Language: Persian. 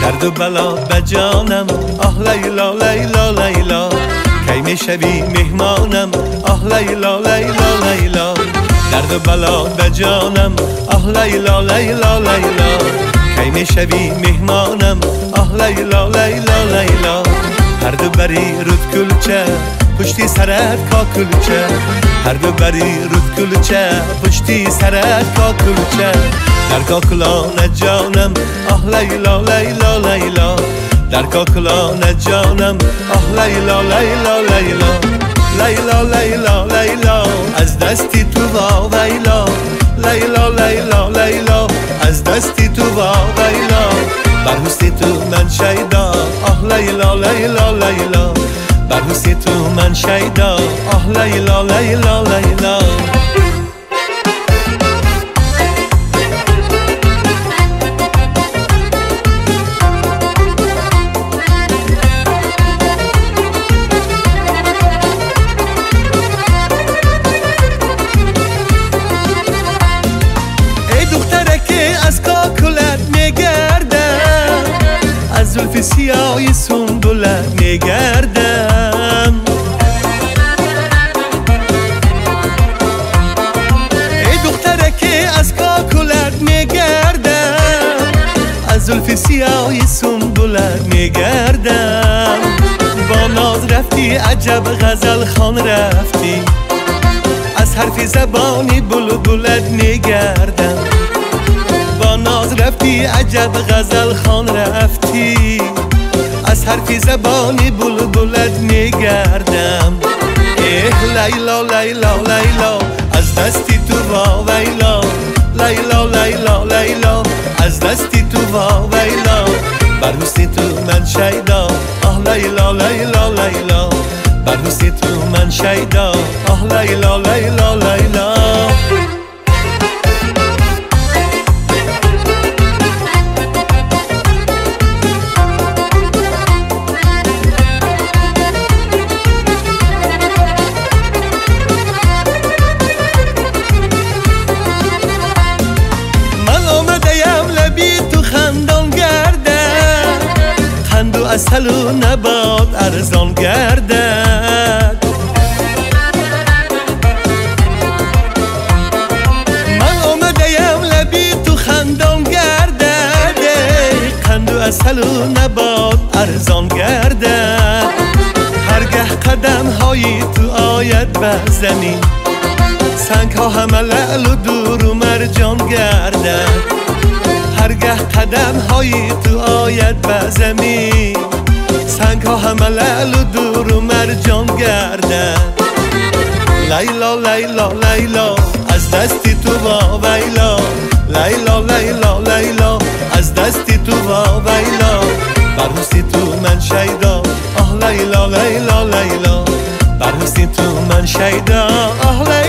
درد و بلا به جانم آه لیلا لیلا لیلا کی میشوی مهمانم آه لیلا لیلا لیلا درد و بلا به جانم آه لیلا لیلا لیلا کی میشوی مهمانم آه لیلا لیلا لیلا هر دو بری رود کلچه پشتی سرت کا کلچه هر دو بری رود کلچه پشتی سرت کا کلچه در کاکلان جانم آه لیلا لیلا لیلا در کاکلان جانم آه لیلا لیلا لیلا لیلا لیلا لیلا از دستی تو با ویلا لیلا لیلا لیلا از دستی تو با ویلا بر حسنی تو من شیدا آه لیلا لیلا لیلا بر حسنی تو من شیدا آه لیلا لیلا لیلا از کاکلت میگردم از زلف سیاه سنبلت میگردم ای دختره که از کاکلت میگردم از زلف سیاه سنبلت میگردم با ناز رفتی عجب غزل خوان رفتی از حرف زبانی بلبلت میگردم با ناز رفتی عجب غزل خوان رفتی از حرفی زبانی بلبلت میگردم اه لیلا لیلا لیلا از دستی تو با ویلا لیلا لیلا لیلا از دستی تو با ویلا بر حسنی تو من شیدا آه لیلا لیلا لیلا بر حسنی تو من شیدا آه لیلا لیلا لیلا اصل و نبات ارزان گردد من آمدیم لبی تو خندان گردد قند و اصل و نبات ارزان گردد هرگه قدم هایی تو آید به زمین سنگ ها همه لعل و دور و مرجان گردد هرگه قدم هایی تو آید به زمین سنگ ها همه لعل و دور و مرجان گردن لیلا لیلا لیلا از دستی تو با ویلا لیلا لیلا لیلا از دستی تو با ویلا بر حسنی تو من شیدا آه لیلا لیلا لیلا بر حسنی تو من شیدا آه لیلا